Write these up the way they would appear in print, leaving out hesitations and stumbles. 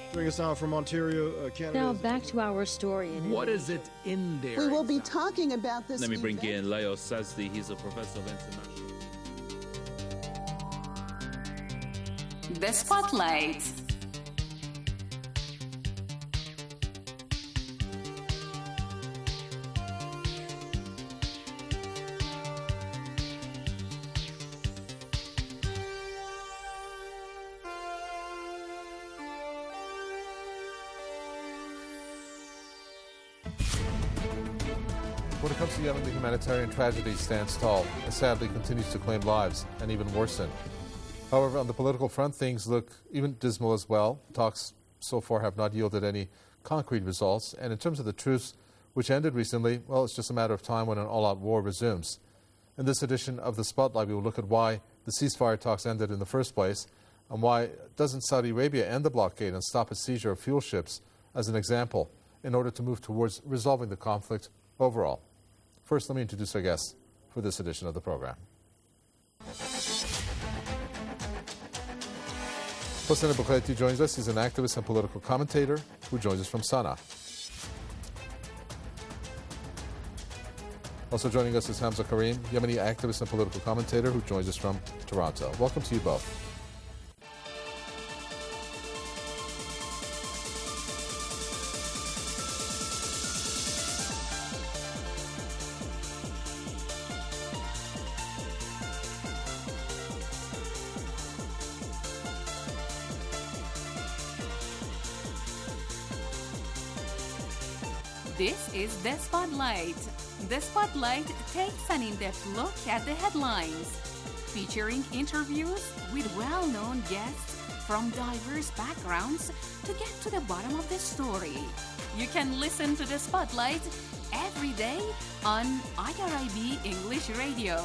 Joining us now from Ontario, Canada. Now back to our story. What is it in there? We will be talking about this. Let me bring in Leo Sazdi. He's a professor of international. The Spotlight. When it comes to Yemen, the humanitarian tragedy stands tall and sadly continues to claim lives and even worsen. However, on the political front, things look even dismal as well. Talks so far have not yielded any concrete results. And in terms of the truce, which ended recently, well, it's just a matter of time when an all-out war resumes. In this edition of The Spotlight, we will look at why the ceasefire talks ended in the first place and why doesn't Saudi Arabia end the blockade and stop its seizure of fuel ships as an example in order to move towards resolving the conflict overall. First, let me introduce our guests for this edition of the program. Hossein Bukhaiti joins us. He's an activist and political commentator who joins us from Sana'a. Also joining us is Hamza Karim, Yemeni activist and political commentator who joins us from Toronto. Welcome to you both. This is The Spotlight. The Spotlight takes an in-depth look at the headlines, featuring interviews with well-known guests from diverse backgrounds to get to the bottom of the story. You can listen to The Spotlight every day on IRIB English Radio.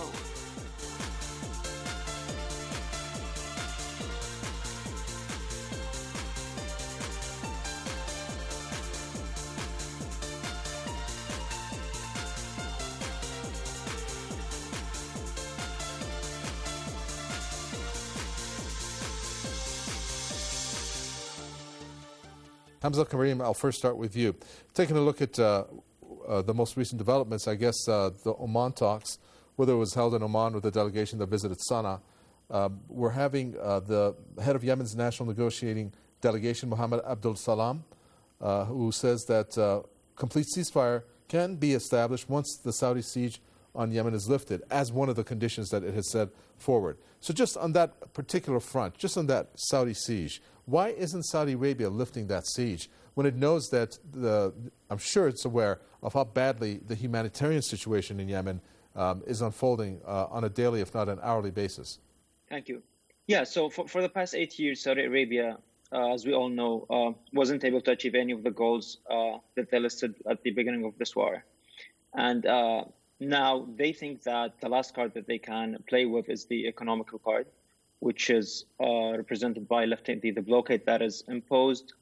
Hamza Karim, I'll first start with you. Taking a look at the most recent developments, I guess the Oman talks, whether it was held in Oman with the delegation that visited Sana'a, we're having the head of Yemen's national negotiating delegation, Mohammed Abdul Salam, who says that complete ceasefire can be established once the Saudi siege on Yemen is lifted, as one of the conditions that it has set forward. So just on that particular front, just on that Saudi siege, why isn't Saudi Arabia lifting that siege when it knows that I'm sure it's aware of how badly the humanitarian situation in Yemen is unfolding on a daily, if not an hourly basis? Thank you. Yeah, so for the past 8 years, Saudi Arabia, as we all know, wasn't able to achieve any of the goals that they listed at the beginning of this war. And now they think that the last card that they can play with is the economical card, which is represented by lifting the blockade that is imposed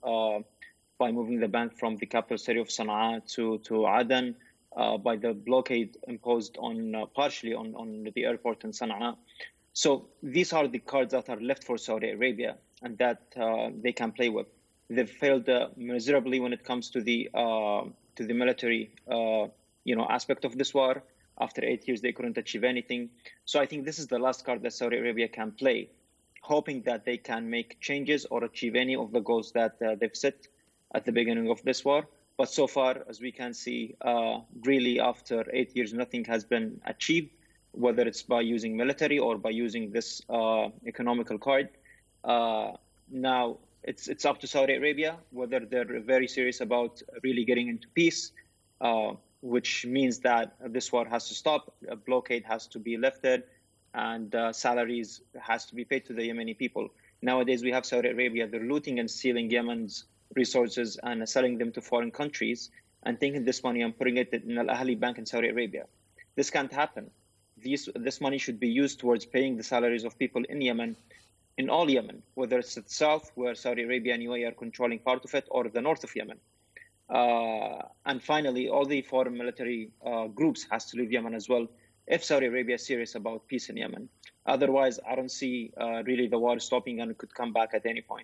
by moving the bank from the capital city of Sana'a to Aden, by the blockade imposed on partially on the airport in Sana'a. So these are the cards that are left for Saudi Arabia and that they can play with. They've failed miserably when it comes to the military aspect of this war. After 8 years, they couldn't achieve anything. So I think this is the last card that Saudi Arabia can play, hoping that they can make changes or achieve any of the goals that they've set at the beginning of this war. But so far, as we can see, really after 8 years, nothing has been achieved, whether it's by using military or by using this economical card. Now, it's up to Saudi Arabia whether they're very serious about really getting into peace, which means that this war has to stop, a blockade has to be lifted, and salaries has to be paid to the Yemeni people. Nowadays, we have Saudi Arabia, they're looting and stealing Yemen's resources and selling them to foreign countries and taking this money and putting it in Al Ahli Bank in Saudi Arabia. This can't happen. This money should be used towards paying the salaries of people in Yemen, in all Yemen, whether it's the south, where Saudi Arabia and UAE are controlling part of it, or the north of Yemen. And finally, all the foreign military groups has to leave Yemen as well if Saudi Arabia is serious about peace in Yemen. Otherwise, I don't see really the war stopping and it could come back at any point.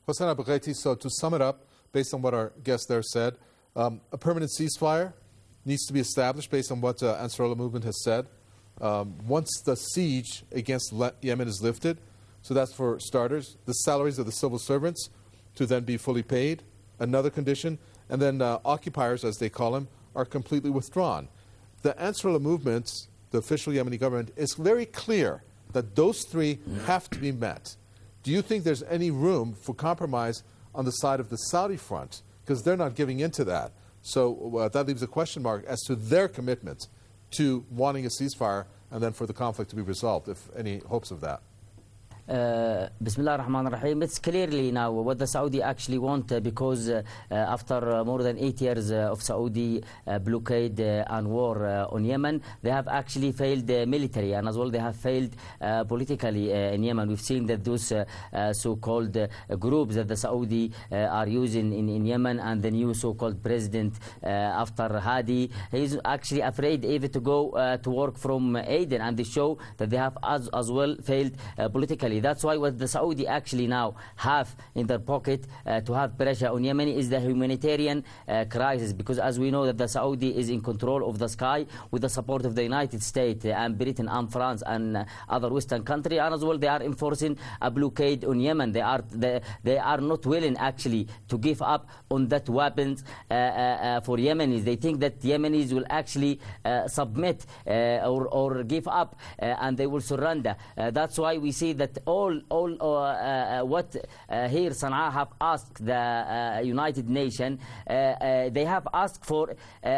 Hossein Al-Bughaiti, so to sum it up, based on what our guest there said, a permanent ceasefire needs to be established based on what Ansarullah movement has said. Once the siege against Yemen is lifted, so that's for starters, the salaries of the civil servants to then be fully paid, another condition, and then occupiers, as they call them, are completely withdrawn. The Ansarullah movement, the official Yemeni government, is very clear that those three have to be met. Do you think there's any room for compromise on the side of the Saudi front? Because they're not giving in to that. So that leaves a question mark as to their commitment to wanting a ceasefire and then for the conflict to be resolved, if any hopes of that. Bismillah ar-Rahman ar-Rahim. It's clearly now what the Saudi actually want because after more than 8 years of Saudi blockade and war on Yemen, they have actually failed military and as well they have failed politically in Yemen. We've seen that those so-called groups that the Saudi are using in Yemen and the new so-called president after Hadi, he's actually afraid even to go to work from Aden, and they show that they have as well failed politically. That's why what the Saudi actually now have in their pocket to have pressure on Yemen is the humanitarian crisis, because as we know that the Saudi is in control of the sky with the support of the United States and Britain and France and other Western countries, and as well they are enforcing a blockade on Yemen. They are not willing actually to give up on that weapons for Yemenis. They think that Yemenis will actually submit or give up and they will surrender. That's why we see that all what here Sana'a have asked the United Nations, they have asked for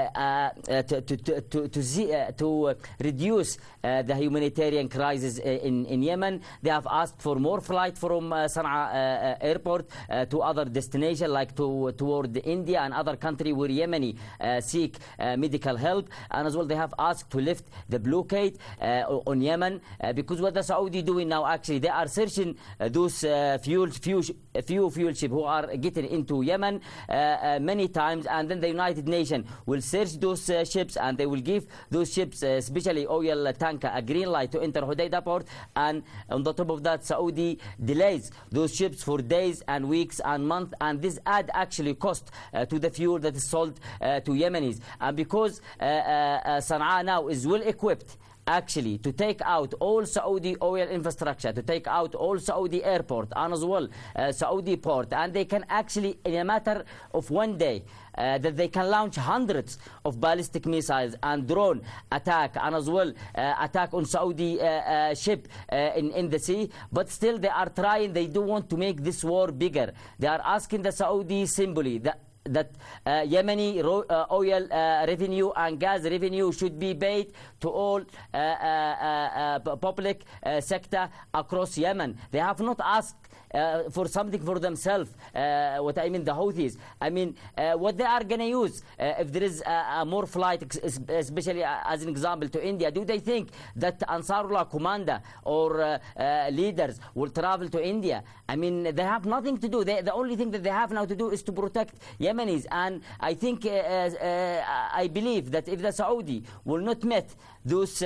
to reduce the humanitarian crisis in Yemen. They have asked for more flight from Sana'a airport to other destinations like toward India and other countries where Yemeni seek medical help, and as well they have asked to lift the blockade on Yemen because what the Saudi doing now actually they are searching those fuel ships who are getting into Yemen many times, and then the United Nations will search those ships and they will give those ships, especially oil tanker, a green light to enter Hodeidah port, and on the top of that Saudi delays those ships for days and weeks and months, and this add actually cost to the fuel that is sold to Yemenis. And because Sana'a now is well equipped actually to take out all Saudi oil infrastructure, to take out all Saudi airport and as well Saudi port, and they can actually in a matter of one day that they can launch hundreds of ballistic missiles and drone attack and as well attack on Saudi ship in the sea. But still they are trying, they do want to make this war bigger. They are asking the Saudi simply that Yemeni oil revenue and gas revenue should be paid to all public sector across Yemen. They have not asked for something for themselves. What I mean, the Houthis. I mean, what they are going to use if there is more flight, especially as an example to India. Do they think that Ansarullah commander or leaders will travel to India? I mean, they have nothing to do. The only thing that they have now to do is to protect Yemenis. And I think, I believe that if the Saudi will not meet those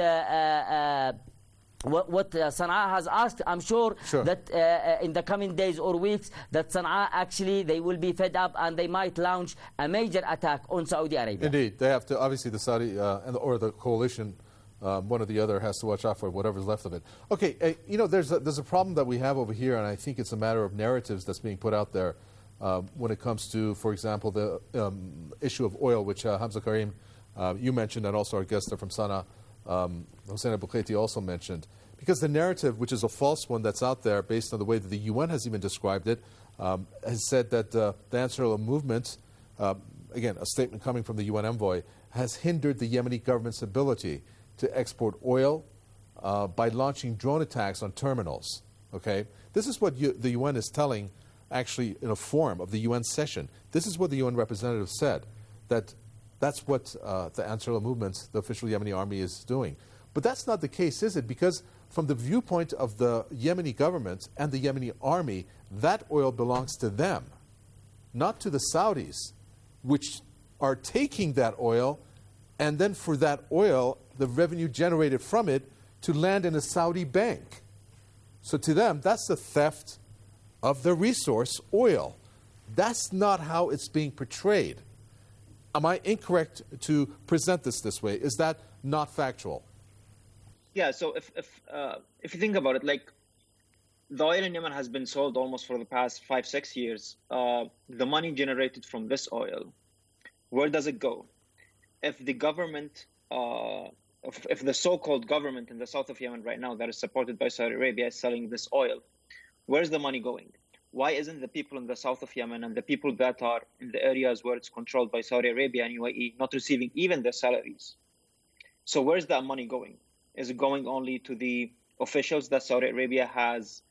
what Sana'a has asked, I'm sure that in the coming days or weeks that Sana'a actually they will be fed up and they might launch a major attack on Saudi Arabia. Indeed, they have to. Obviously, the Saudi or the coalition, one or the other, has to watch out for whatever's left of it. Okay, you know, there's a problem that we have over here, and I think it's a matter of narratives that's being put out there when it comes to, for example, the issue of oil, which Hamza Karim, you mentioned, and also our guest there from Sana'a, Hossein Al-Bughaiti also mentioned, because the narrative, which is a false one that's out there based on the way that the UN has even described it, has said that the Ansarullah movement, again, a statement coming from the UN envoy, has hindered the Yemeni government's ability to export oil by launching drone attacks on terminals. Okay? This is what the UN is telling, actually, in a forum of the UN session. This is what the UN representative said, that that's what the Ansarullah movement, the official Yemeni army, is doing. But that's not the case, is it? Because from the viewpoint of the Yemeni government and the Yemeni army, that oil belongs to them, not to the Saudis, which are taking that oil, and then for that oil, the revenue generated from it, to land in a Saudi bank. So to them, that's the theft of the resource, oil. That's not how it's being portrayed. Am I incorrect to present this way? Is that not factual? Yeah, so if you think about it, like the oil in Yemen has been sold almost for the past 5-6 years. The money generated from this oil, where does it go? If the government, if the so-called government in the south of Yemen right now that is supported by Saudi Arabia is selling this oil, where's the money going? Why isn't the people in the south of Yemen and the people that are in the areas where it's controlled by Saudi Arabia and UAE not receiving even their salaries? So where's that money going? Is it going only to the officials that Saudi Arabia has,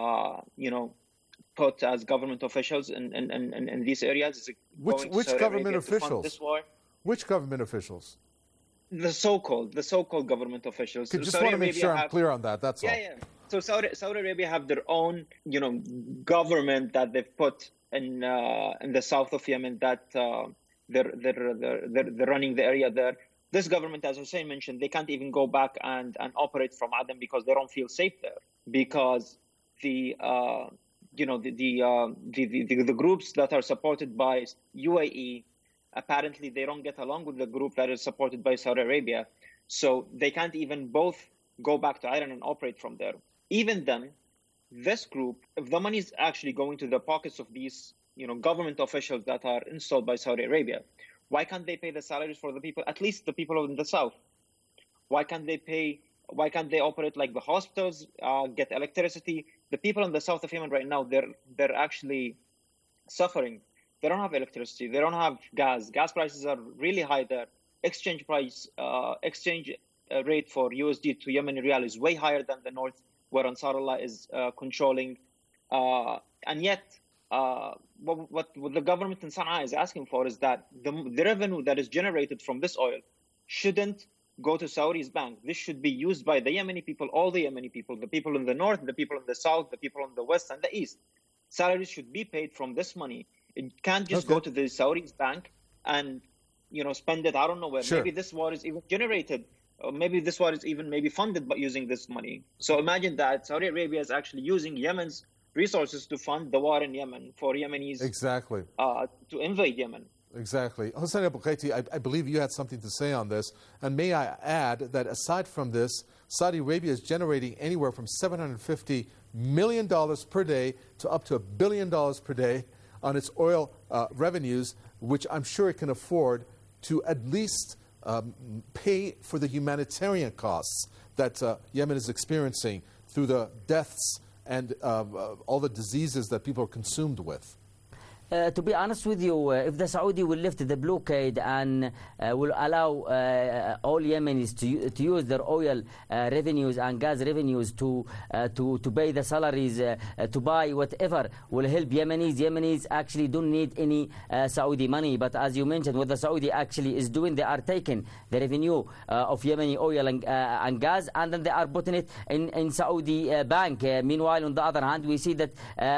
put as government officials in these areas? Is it which government officials? This war? Which government officials? The so-called government officials. Just want to make sure I'm clear on that. That's all. Yeah. So Saudi Arabia have their own, government that they've put in the south of Yemen that they're running the area there. This government, as Hussein mentioned, they can't even go back and operate from Aden because they don't feel safe there. Because the groups that are supported by UAE, apparently they don't get along with the group that is supported by Saudi Arabia. So they can't even both go back to Aden and operate from there. Even then, this group, if the money is actually going to the pockets of these, government officials that are installed by Saudi Arabia, why can't they pay the salaries for the people, at least the people in the south? Why can't they operate like the hospitals, get electricity? The people in the south of Yemen right now, they're actually suffering. They don't have electricity. They don't have gas. Gas prices are really high there. Exchange rate for USD to Yemeni Riyal is way higher than the north, where Ansarullah is controlling. And yet, what the government in Sana'a is asking for is that the revenue that is generated from this oil shouldn't go to Saudi's bank. This should be used by the Yemeni people, all the Yemeni people, the people in the north, the people in the south, the people in the west and the east. Salaries should be paid from this money. It can't just go to the Saudi's bank and, spend it. I don't know where. Sure. Maybe this war is even generated. Or maybe this war is even funded by using this money. So imagine that Saudi Arabia is actually using Yemen's resources to fund the war in Yemen for Yemenis. Exactly. To invade Yemen. Exactly. Hossein Abu-Qaiti, I believe you had something to say on this. And may I add that aside from this, Saudi Arabia is generating anywhere from $750 million per day to up to $1 billion per day on its oil revenues, which I'm sure it can afford to at least pay for the humanitarian costs that Yemen is experiencing through the deaths and all the diseases that people are consumed with. To be honest with you, if the Saudi will lift the blockade and will allow all Yemenis to use their oil revenues and gas revenues to pay the salaries, to buy whatever will help Yemenis. Yemenis actually don't need any Saudi money. But as you mentioned, what the Saudi actually is doing, they are taking the revenue of Yemeni oil and gas, and then they are putting it in Saudi bank. Meanwhile, on the other hand, we see that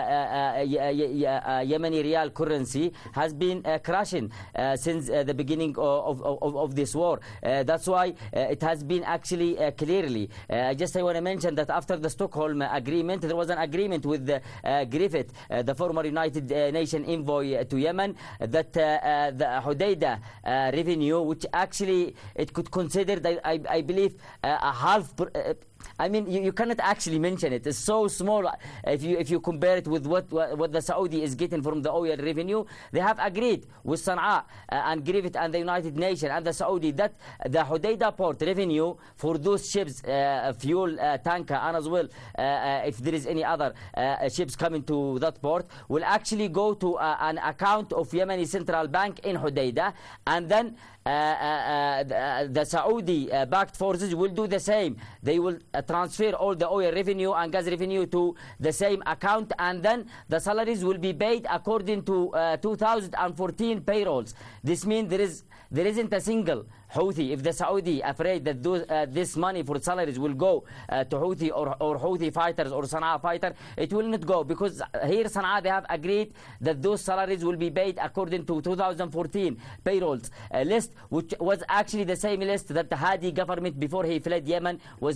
Yemeni Riyal currency has been crashing since the beginning of this war. That's why it has been actually clearly. I want to mention that after the Stockholm Agreement, there was an agreement with Griffith, the former United Nations envoy to Yemen, that the Hodeidah revenue, which actually it could consider, I believe, a half. You cannot actually mention it. It's so small if you compare it with what the Saudi is getting from the oil revenue. They have agreed with Sana'a and Griffith and the United Nations and the Saudi that the Hodeidah port revenue for those ships, fuel tanker, and as well if there is any other ships coming to that port, will actually go to an account of Yemeni Central Bank in Hodeidah, and then the Saudi-backed forces will do the same. They will transfer all the oil revenue and gas revenue to the same account, and then the salaries will be paid according to 2014 payrolls. This means there isn't a single Houthi. If the Saudi afraid that this money for salaries will go to Houthi or Houthi fighters or Sana'a fighter, it will not go, because here Sana'a, they have agreed that those salaries will be paid according to 2014 payrolls list, which was actually the same list that the Hadi government, before he fled Yemen, was paying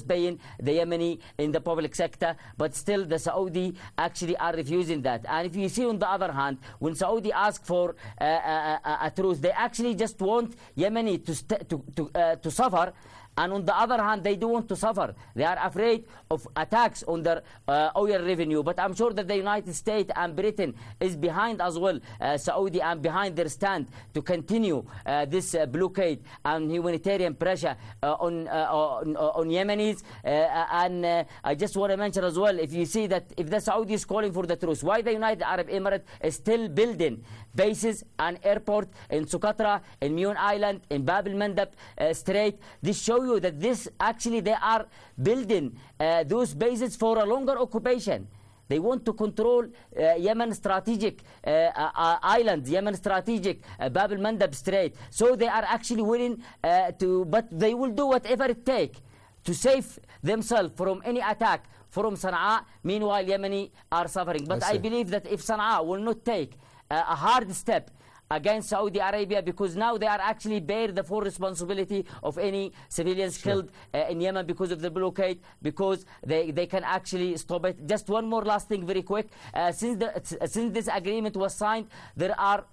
the Yemeni in the public sector, but still the Saudi actually are refusing that. And if you see on the other hand, when Saudi ask for a truce, they actually just want Yemeni to suffer. And on the other hand, they don't want to suffer. They are afraid of attacks on their oil revenue. But I'm sure that the United States and Britain is behind as well, Saudi, and behind their stand to continue this blockade and humanitarian pressure on Yemenis. And I just want to mention as well, if you see that if the Saudi is calling for the truce, why the United Arab Emirates is still building bases and airport in Socotra, in Mune Island, in Bab el-Mandab Strait? This shows you that this actually they are building those bases for a longer occupation. They want to control Yemen strategic islands, Yemen strategic Bab el-Mandab Strait. So they are actually willing but they will do whatever it takes to save themselves from any attack from Sana'a. Meanwhile, Yemeni are suffering. But I believe that if Sana'a will not take a hard step against Saudi Arabia, because now they are actually bear the full responsibility of any civilians killed in Yemen because of the blockade, because they can actually stop it. Just one more last thing very quick. Since this agreement was signed, there are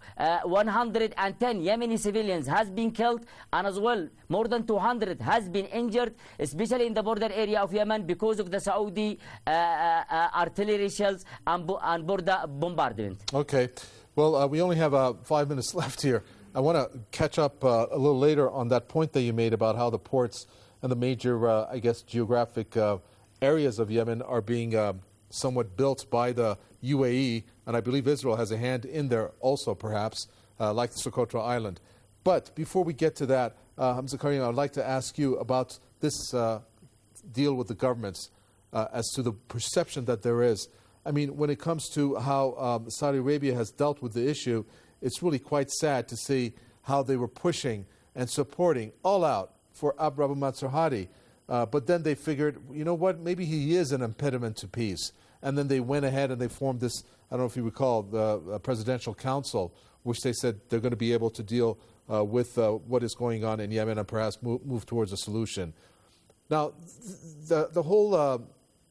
110 Yemeni civilians has been killed, and as well more than 200 has been injured, especially in the border area of Yemen because of the Saudi artillery shells and border bombardment. Okay. Well, we only have 5 minutes left here. I want to catch up a little later on that point that you made about how the ports and the major, I guess, geographic areas of Yemen are being somewhat built by the UAE, and I believe Israel has a hand in there also, perhaps, like Socotra Island. But before we get to that, Hamza Karim, I'd like to ask you about this deal with the governments as to the perception that there is. I mean, when it comes to how Saudi Arabia has dealt with the issue, it's really quite sad to see how they were pushing and supporting all out for Abd Rabbu Mansur Hadi. But then they figured, you know what, maybe he is an impediment to peace. And then they went ahead and they formed this, I don't know if you recall, the Presidential Council, which they said they're going to be able to deal with what is going on in Yemen and perhaps move towards a solution. Now, the whole...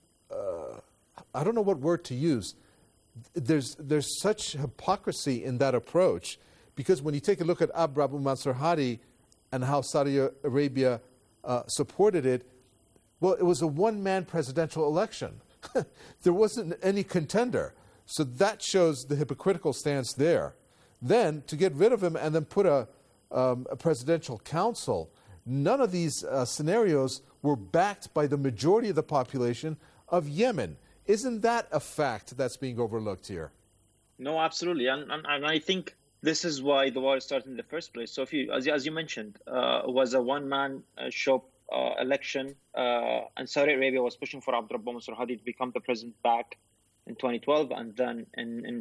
I don't know what word to use. There's such hypocrisy in that approach, because when you take a look at Abd Rabbu Mansur Hadi and how Saudi Arabia supported it, well, it was a one-man presidential election. There wasn't any contender. So that shows the hypocritical stance there. Then, to get rid of him and then put a presidential council, none of these scenarios were backed by the majority of the population of Yemen. Isn't that a fact that's being overlooked here? No, absolutely. And I think this is why the war started in the first place. So, as you mentioned, it was a one-man show election, and Saudi Arabia was pushing for Abd Rabbu Mansur Hadi to become the president back in 2012, and then in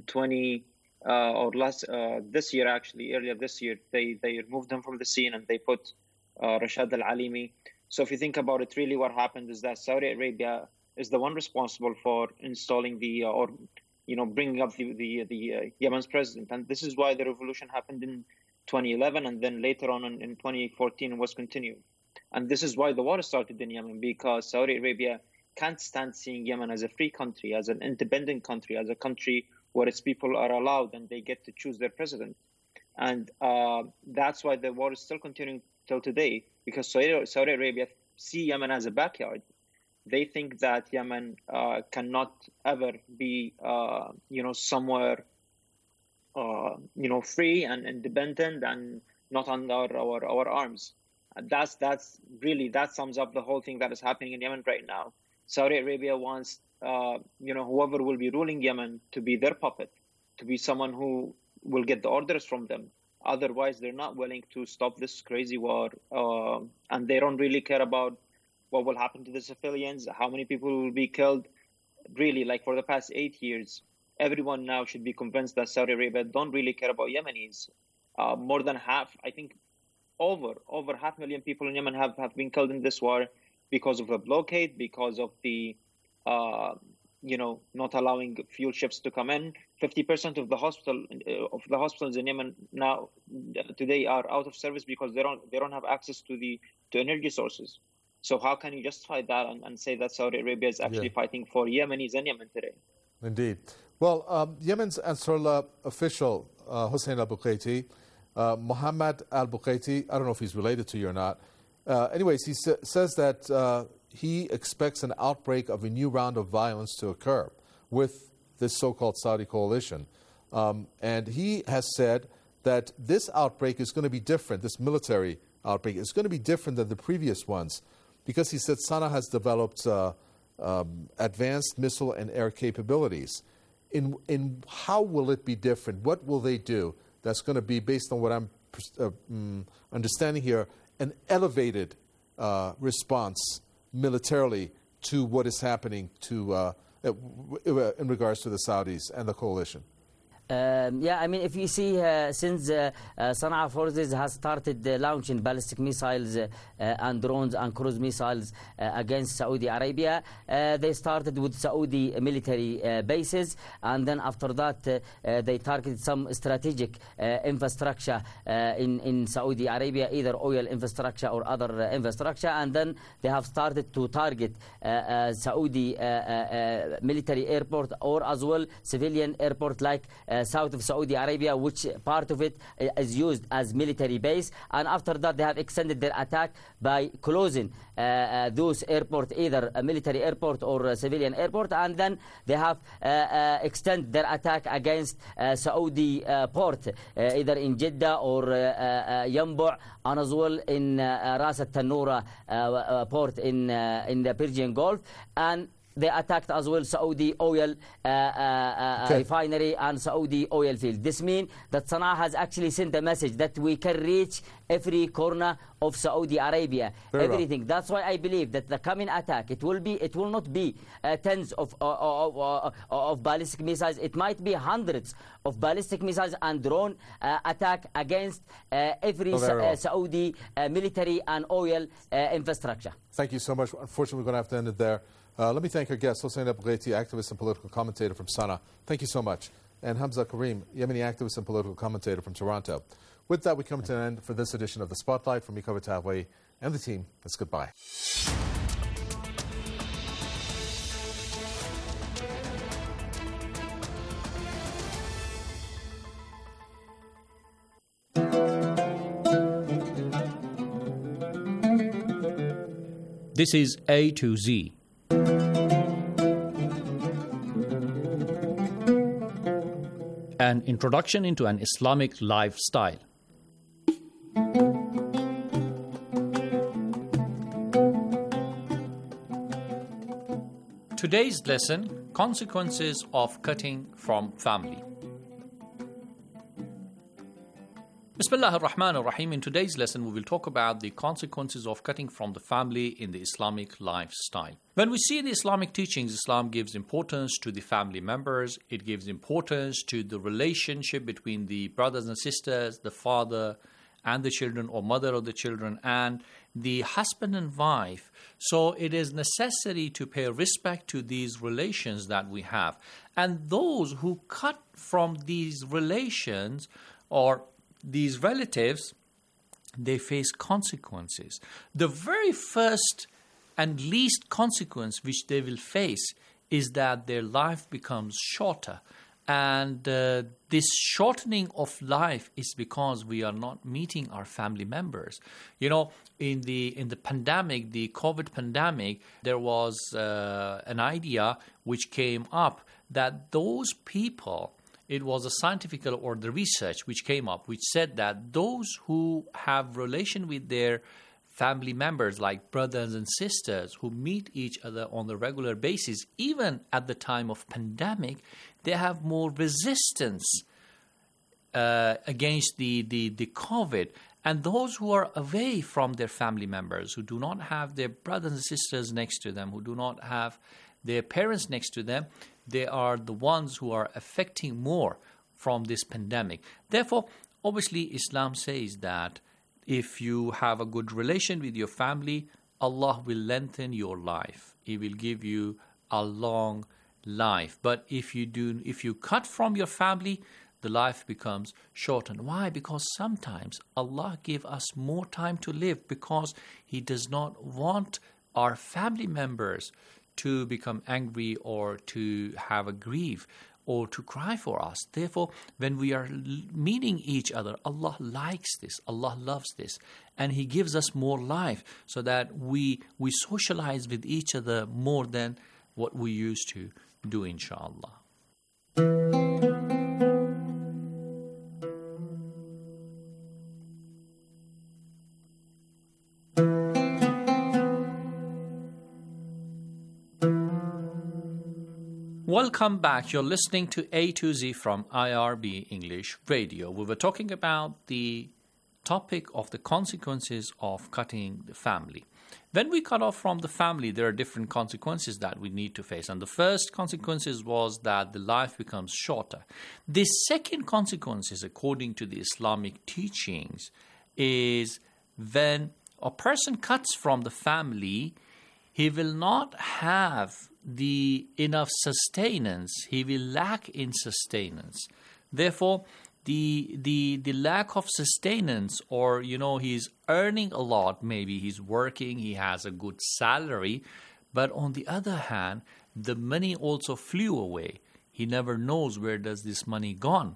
this year, actually, earlier this year, they removed him from the scene and they put Rashad Al-Alimi. So if you think about it, really what happened is that Saudi Arabia is the one responsible for installing bringing up the Yemen's president. And this is why the revolution happened in 2011, and then later on in 2014 was continued. And this is why the war started in Yemen, because Saudi Arabia can't stand seeing Yemen as a free country, as an independent country, as a country where its people are allowed and they get to choose their president. And that's why the war is still continuing till today, because Saudi Arabia see Yemen as a backyard. They think that Yemen cannot ever be, somewhere, free and independent and not under our arms. And that sums up the whole thing that is happening in Yemen right now. Saudi Arabia wants, whoever will be ruling Yemen to be their puppet, to be someone who will get the orders from them. Otherwise, they're not willing to stop this crazy war, and they don't really care about what will happen to the civilians, how many people will be killed. Really, like for the past 8 years, everyone now should be convinced that Saudi Arabia don't really care about Yemenis. More than half, I think over 500,000 people in Yemen have been killed in this war because of the blockade, because of the, not allowing fuel ships to come in. 50% of the hospitals in Yemen now today are out of service because they don't have access to energy sources. So how can you justify that and say that Saudi Arabia is actually fighting for Yemenis in Yemen today? Indeed. Well, Yemen's Ansarullah official, Hussein al-Buqaiti, Mohammed al-Buqaiti, I don't know if he's related to you or not. Anyways, he says that he expects an outbreak of a new round of violence to occur with this so-called Saudi coalition. And he has said that this outbreak is going to be different, this military outbreak is going to be different than the previous ones, because he said Sana'a has developed advanced missile and air capabilities. In how will it be different? What will they do that's going to be, based on what I'm understanding here, an elevated response militarily to what is happening to in regards to the Saudis and the coalition? I mean, if you see, since Sana'a forces has started launching ballistic missiles and drones and cruise missiles against Saudi Arabia, they started with Saudi military bases, and then after that they targeted some strategic infrastructure in Saudi Arabia, either oil infrastructure or other infrastructure, and then they have started to target Saudi military airport, or as well civilian airport like south of Saudi Arabia, which part of it is used as military base. And after that they have extended their attack by closing those airport, either a military airport or a civilian airport, and then they have extended their attack against Saudi port, either in Jeddah or Yanbu', and as well in Ras al-Tanura port in the Persian Gulf. And they attacked as well Saudi oil refinery and Saudi oil field. This means that Sana'a has actually sent a message that we can reach every corner of Saudi Arabia, everything. Well, that's why I believe that the coming attack, it will not be tens of ballistic missiles. It might be hundreds of ballistic missiles and drone attack against every Saudi military and oil infrastructure. Thank you so much. Unfortunately, we're going to have to end it there. Let me thank our guest, Hussein al-Buqaiti, activist and political commentator from Sana'a. Thank you so much. And Hamza Karim, Yemeni activist and political commentator from Toronto. With that, we come to an end for this edition of The Spotlight. From me, Kaveh Tagway, and the team, it's goodbye. This is A to Z. An introduction into an Islamic lifestyle. Today's lesson, consequences of cutting from family. Bismillah ar-Rahman ar-Rahim. In today's lesson, we will talk about the consequences of cutting from the family in the Islamic lifestyle. When we see the Islamic teachings, Islam gives importance to the family members. It gives importance to the relationship between the brothers and sisters, the father and the children, or mother of the children, and the husband and wife. So it is necessary to pay respect to these relations that we have. And those who cut from these relations or these relatives, they face consequences. The very first and least consequence which they will face is that their life becomes shorter. And this shortening of life is because we are not meeting our family members. You know, in the pandemic, the COVID pandemic, there was an idea which came up that those people, it was a scientific or the research which came up, which said that those who have relation with their family members, like brothers and sisters, who meet each other on a regular basis, even at the time of pandemic, they have more resistance against the COVID. And those who are away from their family members, who do not have their brothers and sisters next to them, who do not have their parents next to them, they are the ones who are affecting more from this pandemic. Therefore, obviously, Islam says that if you have a good relation with your family, Allah will lengthen your life. He will give you a long life. But if you cut from your family, the life becomes shortened. Why? Because sometimes Allah gives us more time to live because He does not want our family members to become angry or to have a grief or to cry for us. Therefore, when we are meeting each other, Allah likes this, Allah loves this, and He gives us more life so that we socialize with each other more than what we used to do, inshallah. Welcome back. You're listening to A to Z from IRB English Radio. We were talking about the topic of the consequences of cutting the family. When we cut off from the family, there are different consequences that we need to face. And the first consequences was that the life becomes shorter. The second consequences, according to the Islamic teachings, is when a person cuts from the family, he will not have the enough sustenance. He will lack in sustenance. Therefore, the lack of sustenance, or he's earning a lot, maybe he's working, he has a good salary, but on the other hand, the money also flew away. He never knows where does this money gone.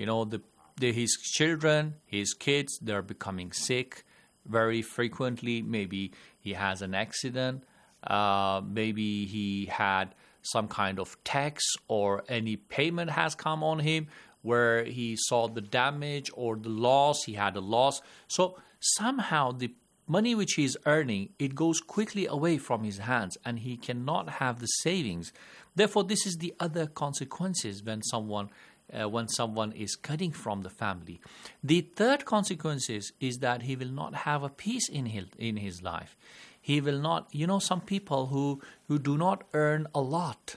His children, his kids, they're becoming sick very frequently. Maybe he has an accident. Maybe he had some kind of tax or any payment has come on him where he saw the damage or the loss, he had a loss. So somehow the money which he is earning, it goes quickly away from his hands and he cannot have the savings. Therefore, this is the other consequences when someone is cutting from the family. The third consequences is that he will not have a peace in his life. He will not, some people who do not earn a lot,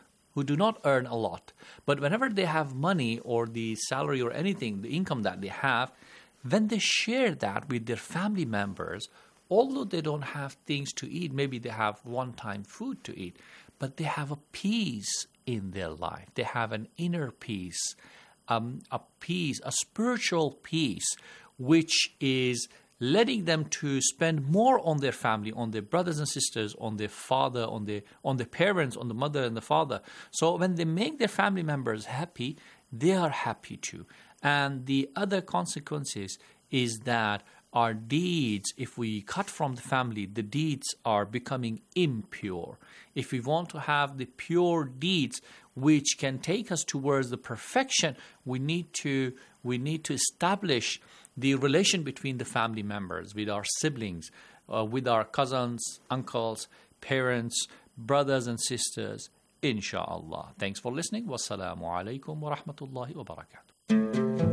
but whenever they have money or the salary or anything, the income that they have, when they share that with their family members, although they don't have things to eat, maybe they have one-time food to eat, but they have a peace in their life. They have an inner peace, a spiritual peace, which is letting them to spend more on their family, on their brothers and sisters, on their father, on their parents, on the mother and the father. So when they make their family members happy, they are happy too. And the other consequences is that our deeds, if we cut from the family, the deeds are becoming impure. If we want to have the pure deeds which can take us towards the perfection, we need to establish the relation between the family members, with our siblings, with our cousins, uncles, parents, brothers and sisters, inshallah. Thanks for listening. Wassalamu alaikum wa rahmatullahi wa barakatuh.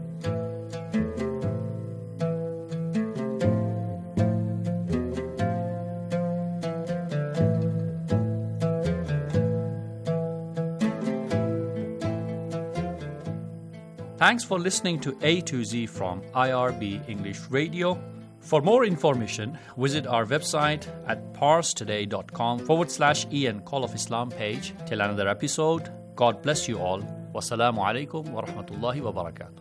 Thanks for listening to A to Z from IRB English Radio. For more information, visit our website at parstoday.com/EN Call of Islam page. Till another episode, God bless you all. Wassalamu alaikum wa rahmatullahi wa barakatuh.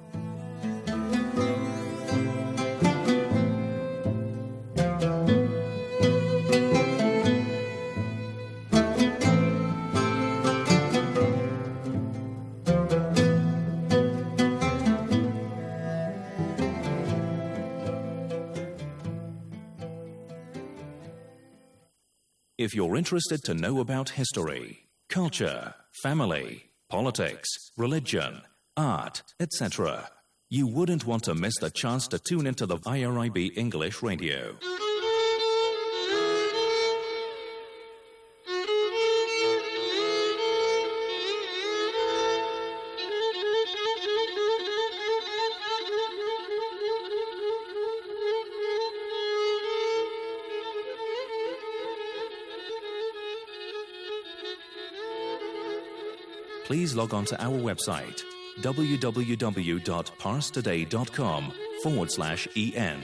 If you're interested to know about history, culture, family, politics, religion, art, etc., you wouldn't want to miss the chance to tune into the IRIB English Radio. Please log on to our website, www.parstoday.com/EN.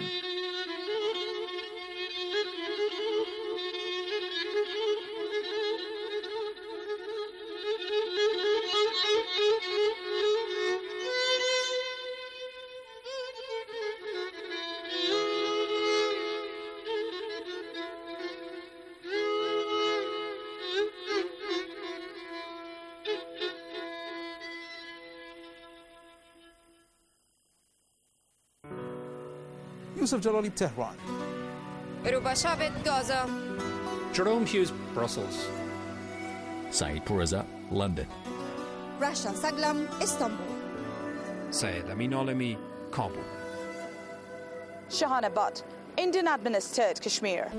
Yusuf Jalali, Tehran. Rubashavit, Gaza. Jerome Hughes, Brussels. Saeed Pourreza, London. Rasha Saglam, Istanbul. Syed Amin Alami, Kabul. Shahana Butt, Indian-administered Kashmir.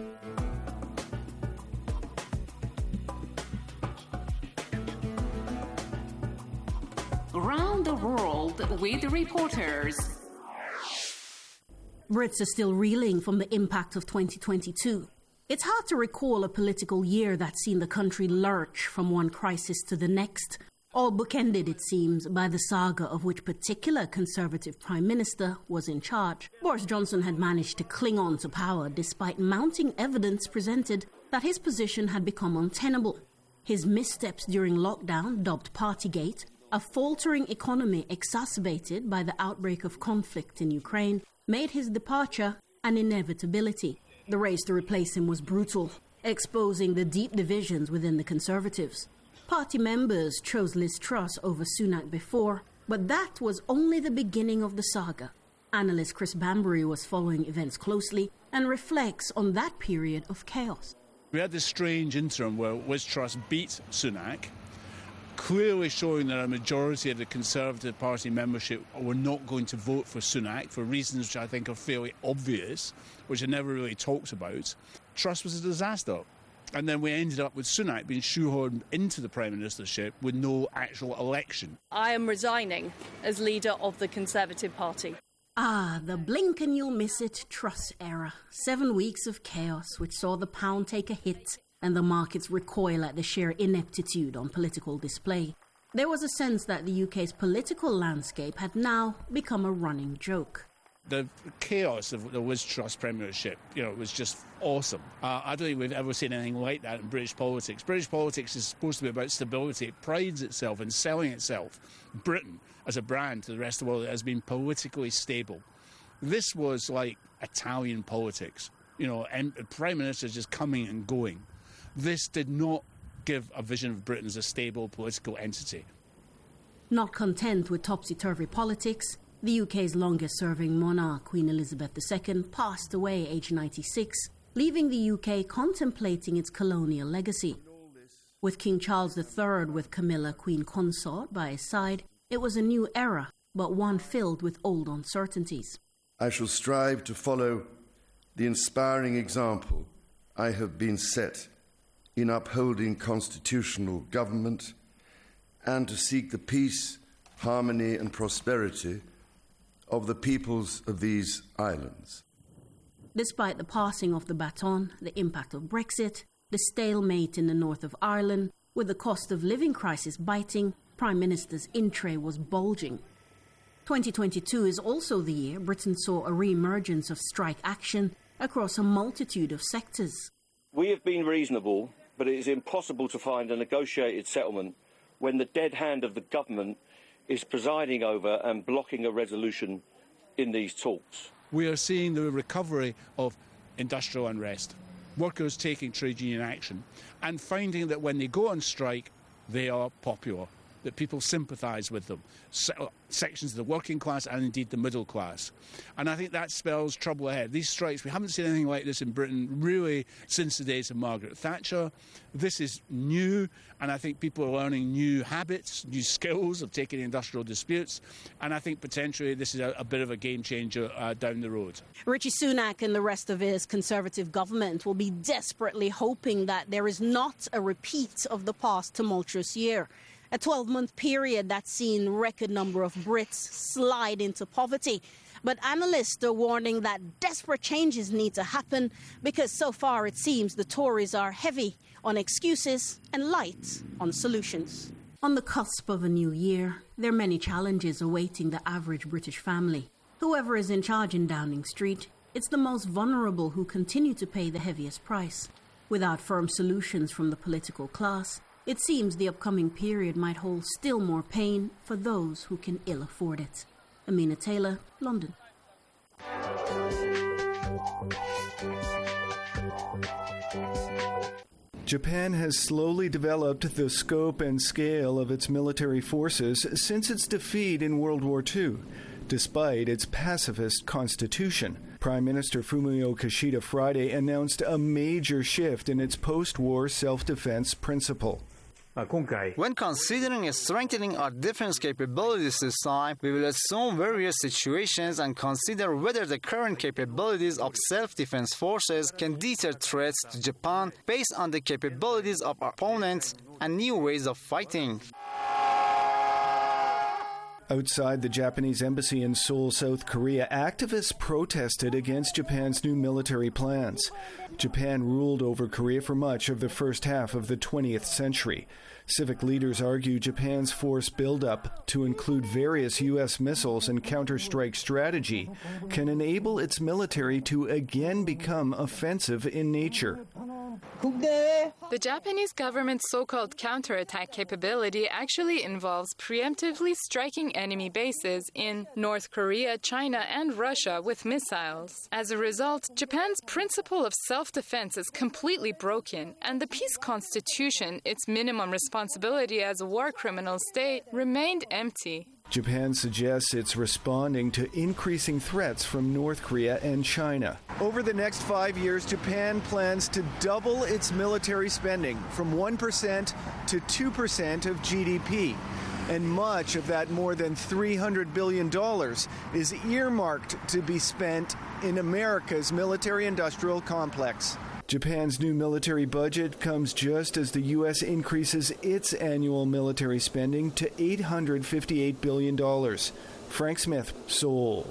Around the world with reporters. Brits are still reeling from the impact of 2022. It's hard to recall a political year that's seen the country lurch from one crisis to the next, all bookended, it seems, by the saga of which particular Conservative Prime Minister was in charge. Boris Johnson had managed to cling on to power despite mounting evidence presented that his position had become untenable. His missteps during lockdown, dubbed Partygate, a faltering economy exacerbated by the outbreak of conflict in Ukraine, made his departure an inevitability. The race to replace him was brutal, exposing the deep divisions within the Conservatives. Party members chose Liz Truss over Sunak before, but that was only the beginning of the saga. Analyst Chris Bambury was following events closely and reflects on that period of chaos. We had this strange interim where Liz Truss beat Sunak, clearly showing that a majority of the Conservative Party membership were not going to vote for Sunak for reasons which I think are fairly obvious, which are never really talked about. Truss was a disaster. And then we ended up with Sunak being shoehorned into the Prime Ministership with no actual election. I am resigning as leader of the Conservative Party. The blink and you'll miss it Truss era. 7 weeks of chaos which saw the pound take a hit and the markets recoil at the sheer ineptitude on political display. There was a sense that the UK's political landscape had now become a running joke. The chaos of the Liz Truss premiership, was just awesome. I don't think we've ever seen anything like that in British politics. British politics is supposed to be about stability. It prides itself in selling itself, Britain, as a brand to the rest of the world that has been politically stable. This was like Italian politics, and prime ministers just coming and going. This did not give a vision of Britain as a stable political entity. Not content with topsy-turvy politics, the UK's longest-serving monarch, Queen Elizabeth II, passed away aged 96, leaving the UK contemplating its colonial legacy. With King Charles III with Camilla, Queen Consort, by his side, it was a new era, but one filled with old uncertainties. I shall strive to follow the inspiring example I have been set in upholding constitutional government and to seek the peace, harmony and prosperity of the peoples of these islands. Despite the passing of the baton, the impact of Brexit, the stalemate in the north of Ireland, with the cost of living crisis biting, Prime Minister's in-tray was bulging. 2022 is also the year Britain saw a re-emergence of strike action across a multitude of sectors. We have been reasonable, but it is impossible to find a negotiated settlement when the dead hand of the government is presiding over and blocking a resolution in these talks. We are seeing the recovery of industrial unrest, workers taking trade union action, and finding that when they go on strike, they are popular, that people sympathise with them, sections of the working class and indeed the middle class. And I think that spells trouble ahead. These strikes, we haven't seen anything like this in Britain really since the days of Margaret Thatcher. This is new, and I think people are learning new habits, new skills of taking industrial disputes, and I think potentially this is a bit of a game changer down the road. Rishi Sunak and the rest of his Conservative government will be desperately hoping that there is not a repeat of the past tumultuous year. A 12-month period that's seen a record number of Brits slide into poverty. But analysts are warning that desperate changes need to happen because so far it seems the Tories are heavy on excuses and light on solutions. On the cusp of a new year, there are many challenges awaiting the average British family. Whoever is in charge in Downing Street, it's the most vulnerable who continue to pay the heaviest price. Without firm solutions from the political class, it seems the upcoming period might hold still more pain for those who can ill afford it. Amina Taylor, London. Japan has slowly developed the scope and scale of its military forces since its defeat in World War II, despite its pacifist constitution. Prime Minister Fumio Kishida Friday announced a major shift in its post-war self-defense principle. When considering strengthening our defense capabilities this time, we will assume various situations and consider whether the current capabilities of self-defense forces can deter threats to Japan based on the capabilities of our opponents and new ways of fighting. Outside the Japanese embassy in Seoul, South Korea, activists protested against Japan's new military plans. Japan ruled over Korea for much of the first half of the 20th century. Civic leaders argue Japan's force buildup, to include various U.S. missiles and counter-strike strategy, can enable its military to again become offensive in nature. The Japanese government's so-called counterattack capability actually involves preemptively striking enemy bases in North Korea, China, and Russia with missiles. As a result, Japan's principle of self-defense is completely broken, and the peace constitution, its minimum responsibility as a war criminal state, remained empty. Japan suggests it's responding to increasing threats from North Korea and China. Over the next 5 years, Japan plans to double its military spending from 1% to 2% of GDP. And much of that more than $300 billion is earmarked to be spent in America's military-industrial complex. Japan's new military budget comes just as the U.S. increases its annual military spending to $858 billion. Frank Smith, Seoul.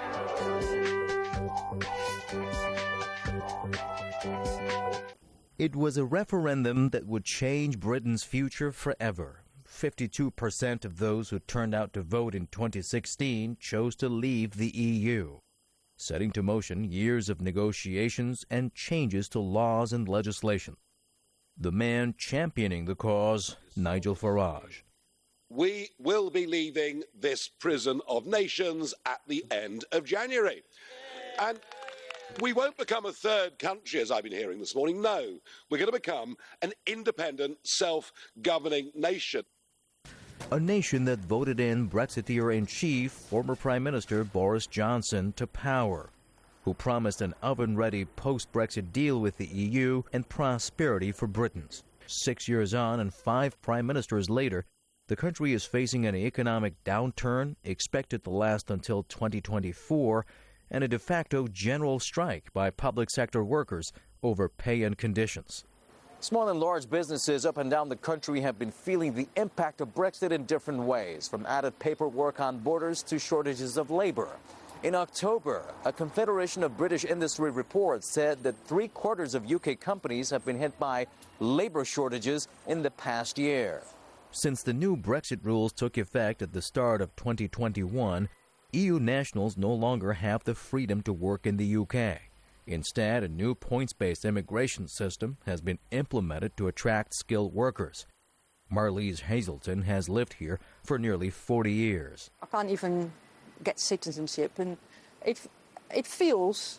It was a referendum that would change Britain's future forever. 52% of those who turned out to vote in 2016 chose to leave the EU, setting to motion years of negotiations and changes to laws and legislation. The man championing the cause, Nigel Farage. We will be leaving this prison of nations at the end of January. And we won't become a third country, as I've been hearing this morning. No, we're going to become an independent, self-governing nation. A nation that voted in Brexiteer-in-chief, former Prime Minister Boris Johnson, to power, who promised an oven-ready post-Brexit deal with the EU and prosperity for Britons. 6 years on and 5 prime ministers later, the country is facing an economic downturn expected to last until 2024 and a de facto general strike by public sector workers over pay and conditions. Small and large businesses up and down the country have been feeling the impact of Brexit in different ways, from added paperwork on borders to shortages of labor. In October, a Confederation of British Industry report said that 3/4 of UK companies have been hit by labor shortages in the past year. Since the new Brexit rules took effect at the start of 2021, EU nationals no longer have the freedom to work in the UK. Instead, a new points-based immigration system has been implemented to attract skilled workers. Marlise Hazelton has lived here for nearly 40 years. I can't even get citizenship, and it feels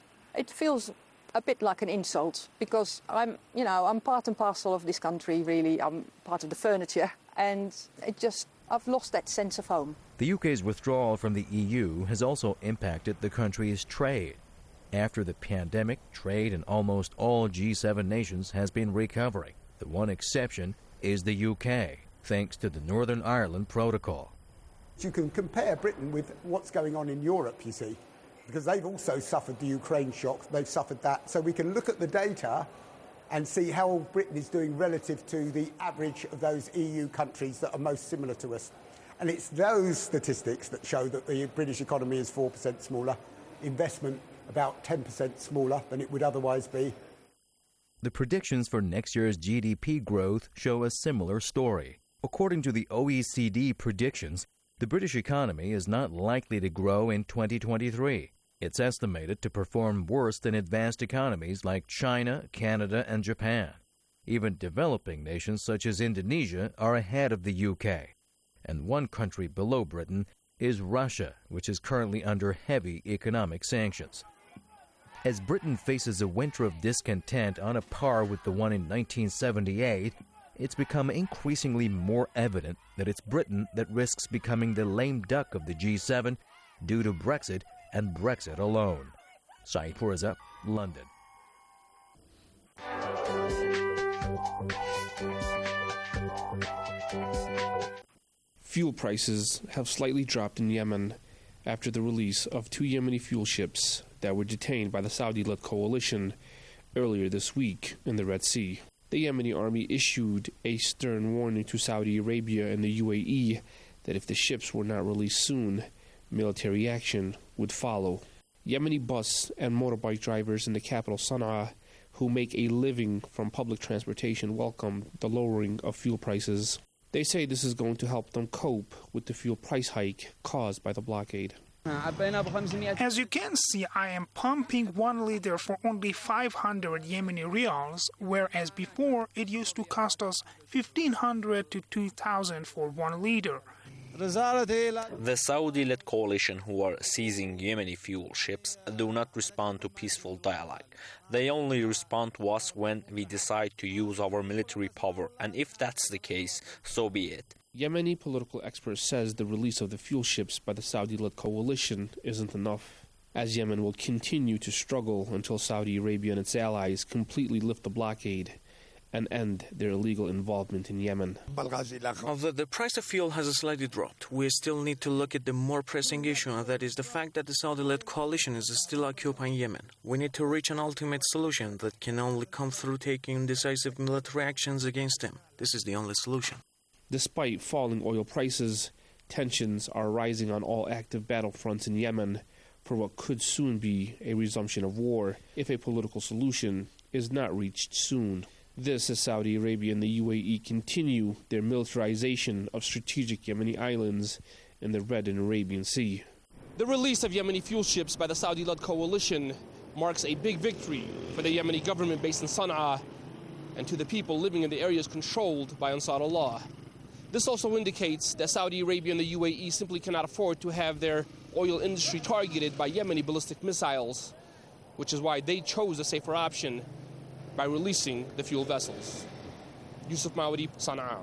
a bit like an insult, because I'm part and parcel of this country, really. I'm part of the furniture, and I've lost that sense of home. The UK's withdrawal from the EU has also impacted the country's trade. After the pandemic, trade in almost all G7 nations has been recovering. The one exception is the UK, thanks to the Northern Ireland Protocol. You can compare Britain with what's going on in Europe, you see, because they've also suffered the Ukraine shock. They've suffered that. So we can look at the data and see how Britain is doing relative to the average of those EU countries that are most similar to us. And it's those statistics that show that the British economy is 4% smaller, investment about 10% smaller than it would otherwise be. The predictions for next year's GDP growth show a similar story. According to the OECD predictions, the British economy is not likely to grow in 2023. It's estimated to perform worse than advanced economies like China, Canada, and Japan. Even developing nations such as Indonesia are ahead of the UK. And one country below Britain is Russia, which is currently under heavy economic sanctions. As Britain faces a winter of discontent on a par with the one in 1978, it's become increasingly more evident that it's Britain that risks becoming the lame duck of the G7 due to Brexit and Brexit alone. Saeed Pourreza, London. Fuel prices have slightly dropped in Yemen after the release of 2 Yemeni fuel ships that were detained by the Saudi-led coalition earlier this week in the Red Sea. The Yemeni army issued a stern warning to Saudi Arabia and the UAE that if the ships were not released soon, military action would follow. Yemeni bus and motorbike drivers in the capital Sana'a, who make a living from public transportation, welcomed the lowering of fuel prices. They say this is going to help them cope with the fuel price hike caused by the blockade. As you can see, I am pumping 1 liter for only 500 Yemeni riyals, whereas before it used to cost us 1,500 to 2,000 for 1 liter. The Saudi-led coalition who are seizing Yemeni fuel ships do not respond to peaceful dialogue. They only respond to us when we decide to use our military power, and if that's the case, so be it. Yemeni political expert says the release of the fuel ships by the Saudi-led coalition isn't enough, as Yemen will continue to struggle until Saudi Arabia and its allies completely lift the blockade and end their illegal involvement in Yemen. Although the price of fuel has slightly dropped, we still need to look at the more pressing issue, and that is the fact that the Saudi-led coalition is still occupying Yemen. We need to reach an ultimate solution that can only come through taking decisive military actions against them. This is the only solution. Despite falling oil prices, tensions are rising on all active battlefronts in Yemen for what could soon be a resumption of war if a political solution is not reached soon. This as Saudi Arabia and the UAE continue their militarization of strategic Yemeni islands in the Red and Arabian Sea. The release of Yemeni fuel ships by the Saudi-led coalition marks a big victory for the Yemeni government based in Sana'a and to the people living in the areas controlled by Ansar Allah. This also indicates that Saudi Arabia and the UAE simply cannot afford to have their oil industry targeted by Yemeni ballistic missiles, which is why they chose a safer option by releasing the fuel vessels. Yusuf Mawadi, Sana'a.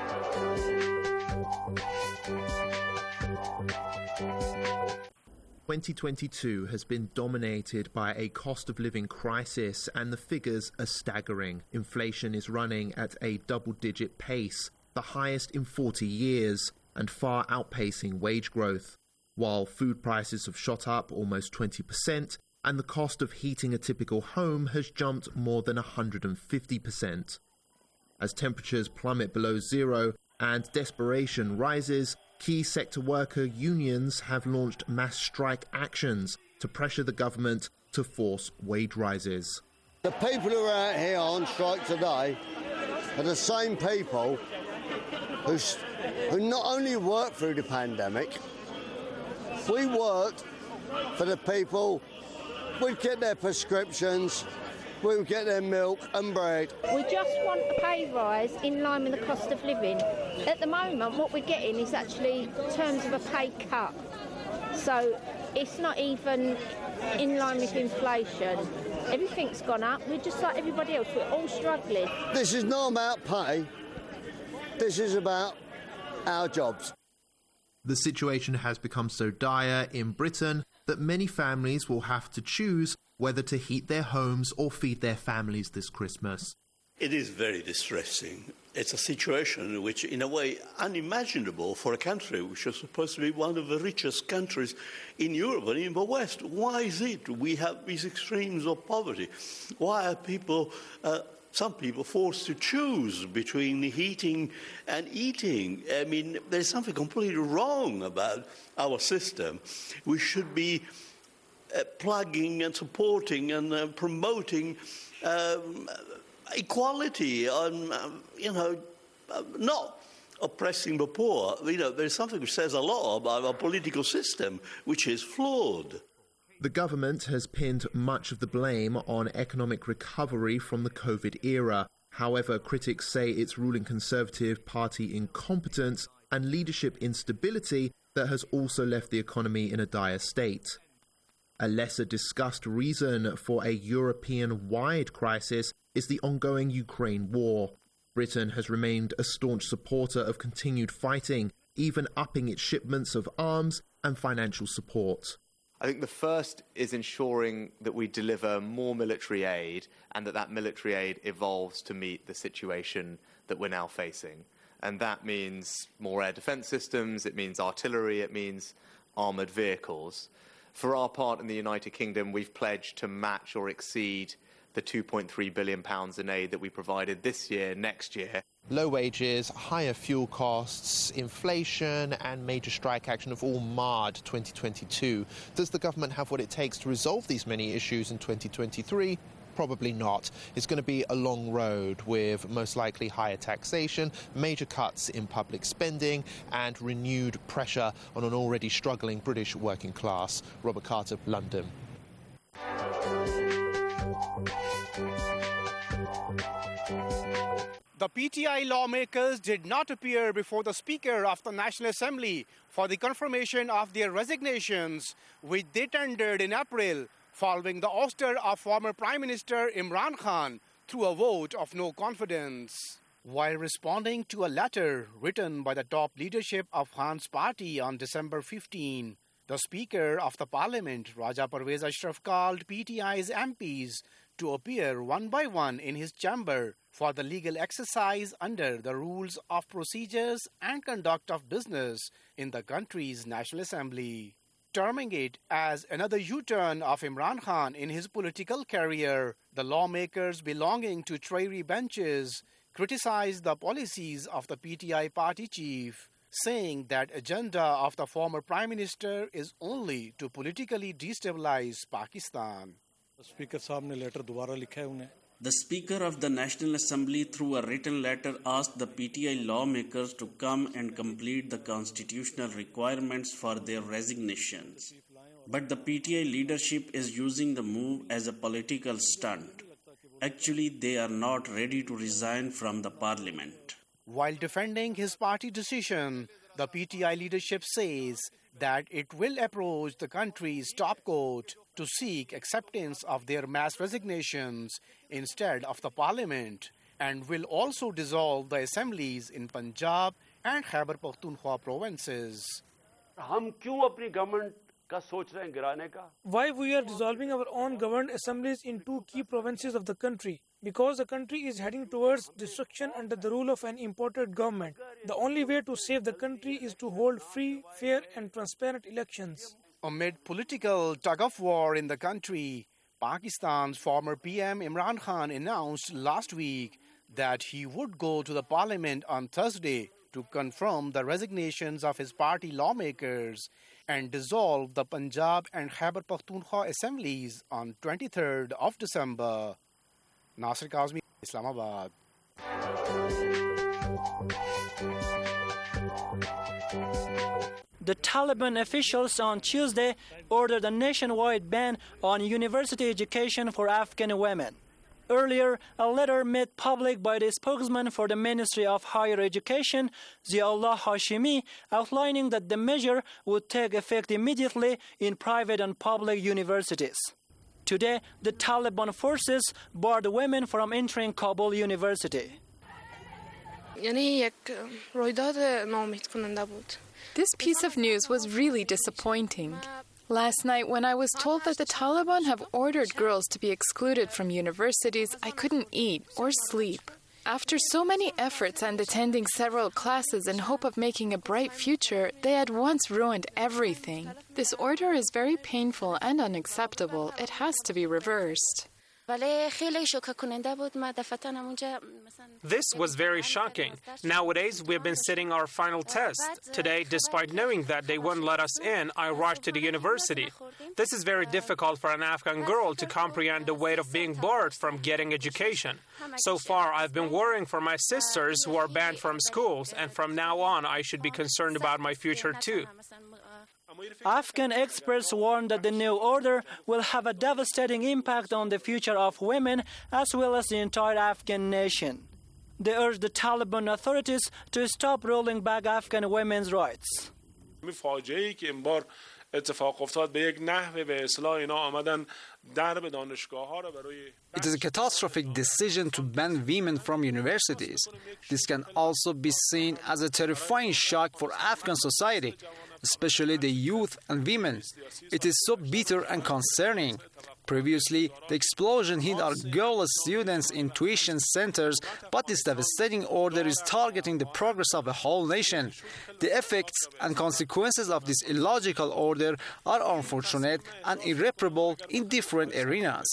2022 has been dominated by a cost of living crisis, and the figures are staggering. Inflation is running at a double-digit pace, the highest in 40 years, and far outpacing wage growth. While food prices have shot up almost 20%, and the cost of heating a typical home has jumped more than 150%. As temperatures plummet below zero and desperation rises, key sector worker unions have launched mass strike actions to pressure the government to force wage rises. The people who are out here on strike today are the same people who not only worked through the pandemic, we worked for the people. We'd get their prescriptions, we would get their milk and bread. We just want a pay rise in line with the cost of living. At the moment, what we're getting is actually terms of a pay cut. So it's not even in line with inflation. Everything's gone up. We're just like everybody else. We're all struggling. This is not about pay. This is about our jobs. The situation has become so dire in Britain that many families will have to choose whether to heat their homes or feed their families this Christmas. It is very distressing. It's a situation which, in a way, unimaginable for a country which is supposed to be one of the richest countries in Europe and in the West. Why is it we have these extremes of poverty? Why are people, some people, forced to choose between heating and eating? I mean, there's something completely wrong about our system. We should be plugging and supporting and promoting equality and, not oppressing the poor. There's something which says a lot about our political system, which is flawed. The government has pinned much of the blame on economic recovery from the COVID era. However, critics say it's ruling Conservative Party incompetence and leadership instability that has also left the economy in a dire state. A lesser discussed reason for a European-wide crisis is the ongoing Ukraine war. Britain has remained a staunch supporter of continued fighting, even upping its shipments of arms and financial support. I think the first is ensuring that we deliver more military aid and that military aid evolves to meet the situation that we're now facing. And that means more air defence systems, it means artillery, it means armoured vehicles. For our part in the United Kingdom, we've pledged to match or exceed the £2.3 billion in aid that we provided this year, next year. Low wages, higher fuel costs, inflation and major strike action have all marred 2022. Does the government have what it takes to resolve these many issues in 2023? Probably not. It's going to be a long road with most likely higher taxation, major cuts in public spending and renewed pressure on an already struggling British working class. Robert Carter, London. The PTI lawmakers did not appear before the Speaker of the National Assembly for the confirmation of their resignations, which they tendered in April following the ouster of former Prime Minister Imran Khan through a vote of no confidence. While responding to a letter written by the top leadership of Khan's party on December 15, the Speaker of the Parliament, Raja Parvez Ashraf, called PTI's MPs to appear one by one in his chamber for the legal exercise under the rules of procedures and conduct of business in the country's National Assembly. Terming it as another U-turn of Imran Khan in his political career, the lawmakers belonging to Treasury benches criticized the policies of the PTI party chief, saying that agenda of the former Prime Minister is only to politically destabilize Pakistan. The Speaker of the National Assembly, through a written letter, asked the PTI lawmakers to come and complete the constitutional requirements for their resignations. But the PTI leadership is using the move as a political stunt. Actually, they are not ready to resign from the parliament. While defending his party decision, the PTI leadership says that it will approach the country's top court to seek acceptance of their mass resignations instead of the parliament, and will also dissolve the assemblies in Punjab and Khyber Pakhtunkhwa provinces. Why we are dissolving our own governed assemblies in two key provinces of the country? Because the country is heading towards destruction under the rule of an imported government. The only way to save the country is to hold free, fair and transparent elections. Amid political tug-of-war in the country, Pakistan's former PM Imran Khan announced last week that he would go to the parliament on Thursday to confirm the resignations of his party lawmakers and dissolve the Punjab and Khyber Pakhtunkhwa assemblies on 23rd of December. Nasir Kazmi, Islamabad. The Taliban officials on Tuesday ordered a nationwide ban on university education for Afghan women. Earlier, a letter made public by the spokesman for the Ministry of Higher Education, Ziaullah Hashimi, outlining that the measure would take effect immediately in private and public universities. Today, the Taliban forces barred women from entering Kabul University. This piece of news was really disappointing. Last night, when I was told that the Taliban have ordered girls to be excluded from universities, I couldn't eat or sleep. After so many efforts and attending several classes in hope of making a bright future, they at once ruined everything. This order is very painful and unacceptable. It has to be reversed. This was very shocking. Nowadays, we've been sitting our final test. Today, despite knowing that they wouldn't let us in, I rushed to the university. This is very difficult for an Afghan girl to comprehend the weight of being barred from getting education. So far, I've been worrying for my sisters who are banned from schools, and from now on, I should be concerned about my future too. Afghan experts warn that the new order will have a devastating impact on the future of women as well as the entire Afghan nation. They urge the Taliban authorities to stop rolling back Afghan women's rights. It is a catastrophic decision to ban women from universities. This can also be seen as a terrifying shock for Afghan society. especially the youth and women. It is so bitter and concerning. Previously, the explosion hit our girl students in tuition centers, but this devastating order is targeting the progress of a whole nation. The effects and consequences of this illogical order are unfortunate and irreparable in different arenas.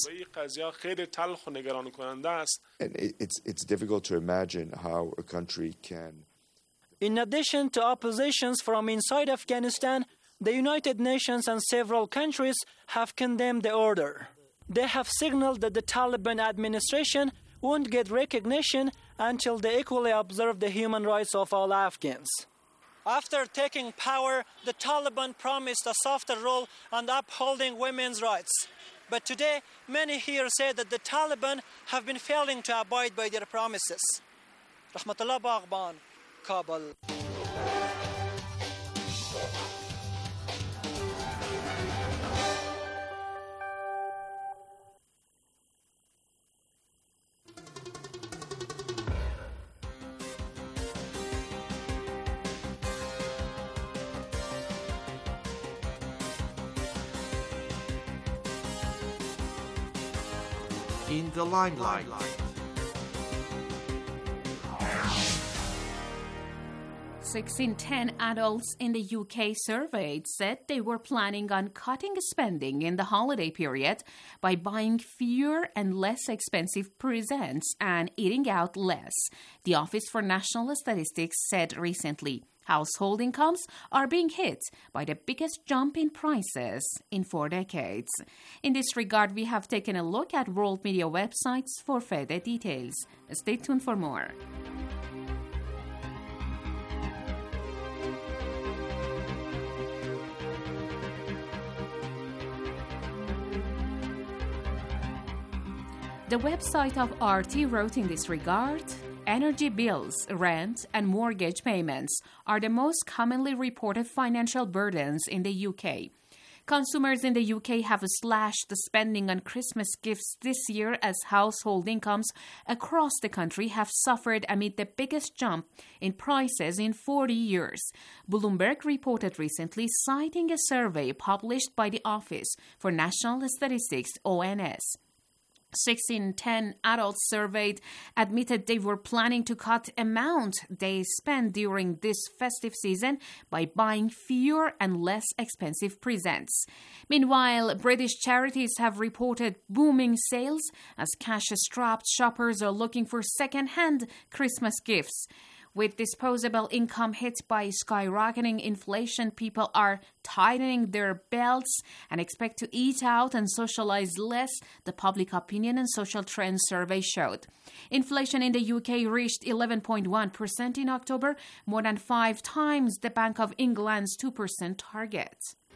And it's difficult to imagine how a country can. In addition to oppositions from inside Afghanistan, the United Nations and several countries have condemned the order. They have signaled that the Taliban administration won't get recognition until they equally observe the human rights of all Afghans. After taking power, the Taliban promised a softer role on upholding women's rights. But today, many here say that the Taliban have been failing to abide by their promises. Rahmatullah Baghban, Kabul. In the limelight. Six in 10 adults in the UK surveyed said they were planning on cutting spending in the holiday period by buying fewer and less expensive presents and eating out less, the Office for National Statistics said recently. Household incomes are being hit by the biggest jump in prices in 4 decades. In this regard, we have taken a look at world media websites for further details. Stay tuned for more. The website of RT wrote in this regard, energy bills, rent, and mortgage payments are the most commonly reported financial burdens in the UK. Consumers in the UK have slashed the spending on Christmas gifts this year as household incomes across the country have suffered amid the biggest jump in prices in 40 years. Bloomberg reported recently, citing a survey published by the Office for National Statistics, ONS. 6 in 10 adults surveyed admitted they were planning to cut amount they spend during this festive season by buying fewer and less expensive presents. Meanwhile, British charities have reported booming sales as cash-strapped shoppers are looking for second-hand Christmas gifts. With disposable income hit by skyrocketing inflation, people are tightening their belts and expect to eat out and socialize less, the Public Opinion and Social Trends survey showed. Inflation in the UK reached 11.1% in October, more than 5 times the Bank of England's 2% target.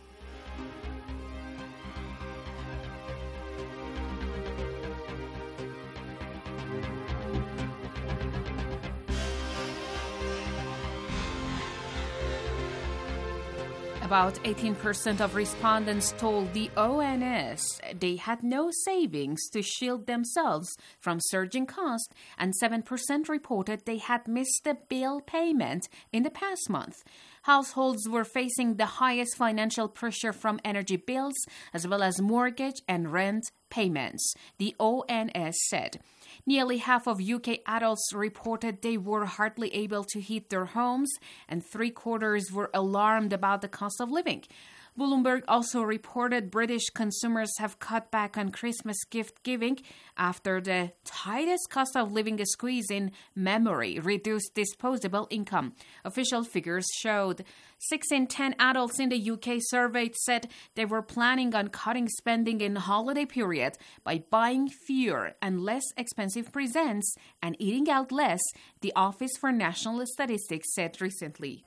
About 18% of respondents told the ONS they had no savings to shield themselves from surging costs, and 7% reported they had missed a bill payment in the past month. Households were facing the highest financial pressure from energy bills as well as mortgage and rent payments, the ONS said. Nearly half of UK adults reported they were hardly able to heat their homes, and 3/4 were alarmed about the cost of living. Bloomberg also reported British consumers have cut back on Christmas gift giving after the tightest cost of living squeeze in memory reduced disposable income. Official figures showed 6 in 10 adults in the UK surveyed said they were planning on cutting spending in the holiday period by buying fewer and less expensive presents and eating out less, the Office for National Statistics said recently.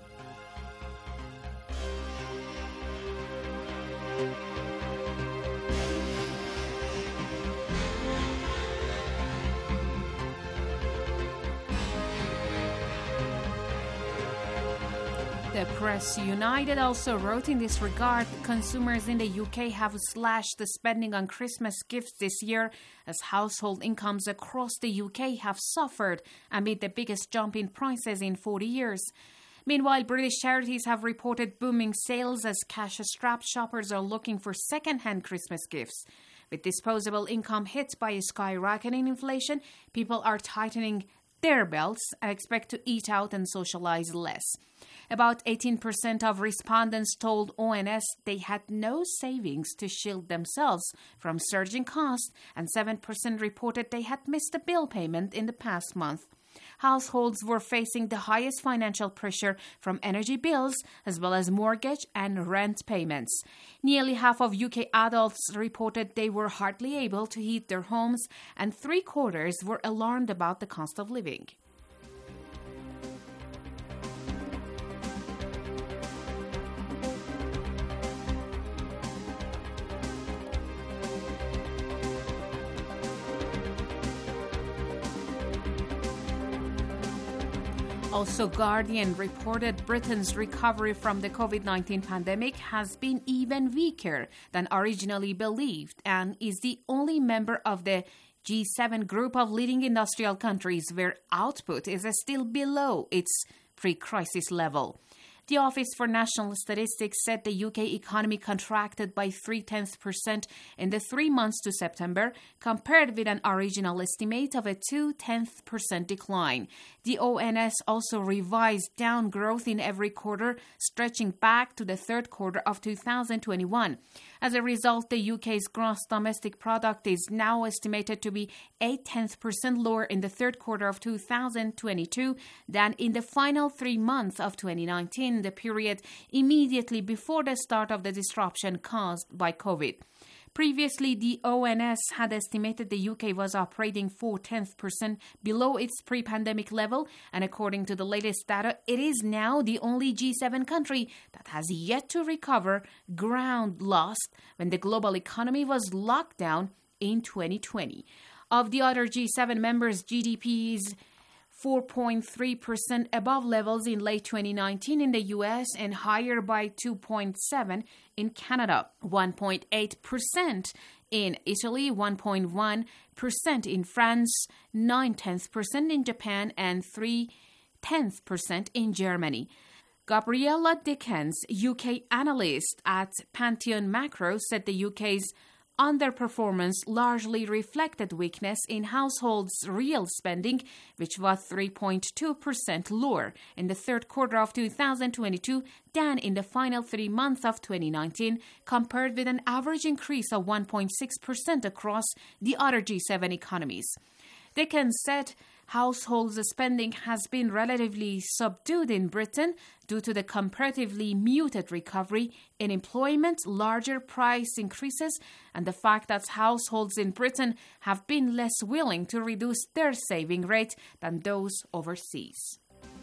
The Press United also wrote in this regard, consumers in the UK have slashed the spending on Christmas gifts this year as household incomes across the UK have suffered amid the biggest jump in prices in 40 years. Meanwhile, British charities have reported booming sales as cash-strapped shoppers are looking for second-hand Christmas gifts. With disposable income hit by a skyrocketing inflation, people are tightening their belts and expect to eat out and socialize less. About 18% of respondents told ONS they had no savings to shield themselves from surging costs, and 7% reported they had missed a bill payment in the past month. Households were facing the highest financial pressure from energy bills as well as mortgage and rent payments. Nearly half of UK adults reported they were hardly able to heat their homes, and 3/4 were alarmed about the cost of living. Also, Guardian reported Britain's recovery from the COVID-19 pandemic has been even weaker than originally believed and is the only member of the G7 group of leading industrial countries where output is still below its pre-crisis level. The Office for National Statistics said the UK economy contracted by 0.3% in the 3 months to September, compared with an original estimate of a 0.2% decline. The ONS also revised down growth in every quarter, stretching back to the third quarter of 2021. As a result, the UK's gross domestic product is now estimated to be 0.8% lower in the third quarter of 2022 than in the final 3 months of 2019, the period immediately before the start of the disruption caused by COVID. Previously, the ONS had estimated the UK was operating 0.4% below its pre-pandemic level, and according to the latest data, it is now the only G7 country that has yet to recover ground lost when the global economy was locked down in 2020. Of the other G7 members, GDP is 4.3% above levels in late 2019 in the US and higher by 2.7% in Canada, 1.8% in Italy, 1.1% in France, 0.9% in Japan, and 0.3% in Germany. Gabriella Dickens, UK analyst at Pantheon Macro, said the UK's underperformance largely reflected weakness in households' real spending, which was 3.2% lower in the third quarter of 2022 than in the final 3 months of 2019, compared with an average increase of 1.6% across the other G7 economies. Dickens said households' spending has been relatively subdued in Britain due to the comparatively muted recovery in employment, larger price increases, and the fact that households in Britain have been less willing to reduce their saving rate than those overseas.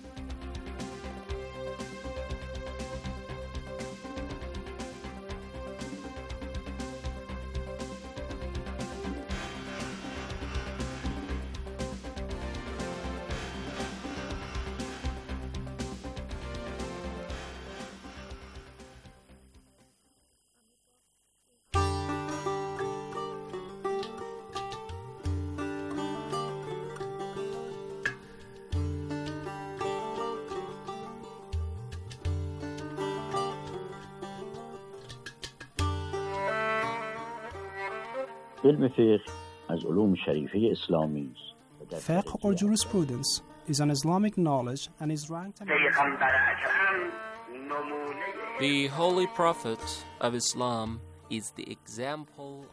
Fiqh or jurisprudence is an Islamic knowledge and is ranked The Holy Prophet of Islam is the example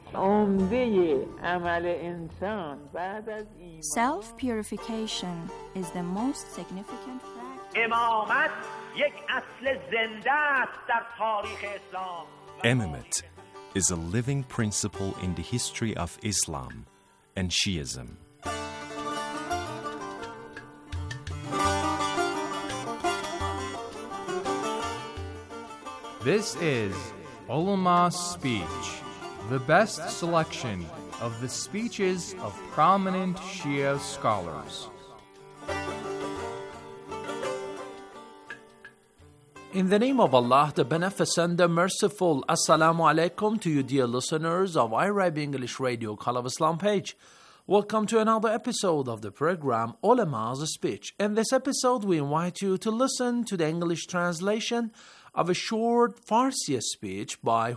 Self-purification is the most significant Imamate is a living principle in the history of Islam and Shiism. This is Ulama Speech, the best selection of the speeches of prominent Shia scholars. In the name of Allah, the Beneficent, the Merciful, Assalamu alaikum to you dear listeners of iRib English Radio Call of Islam page. Welcome to another episode of the program Ulama's Speech. In this episode, we invite you to listen to the English translation of a short Farsi speech by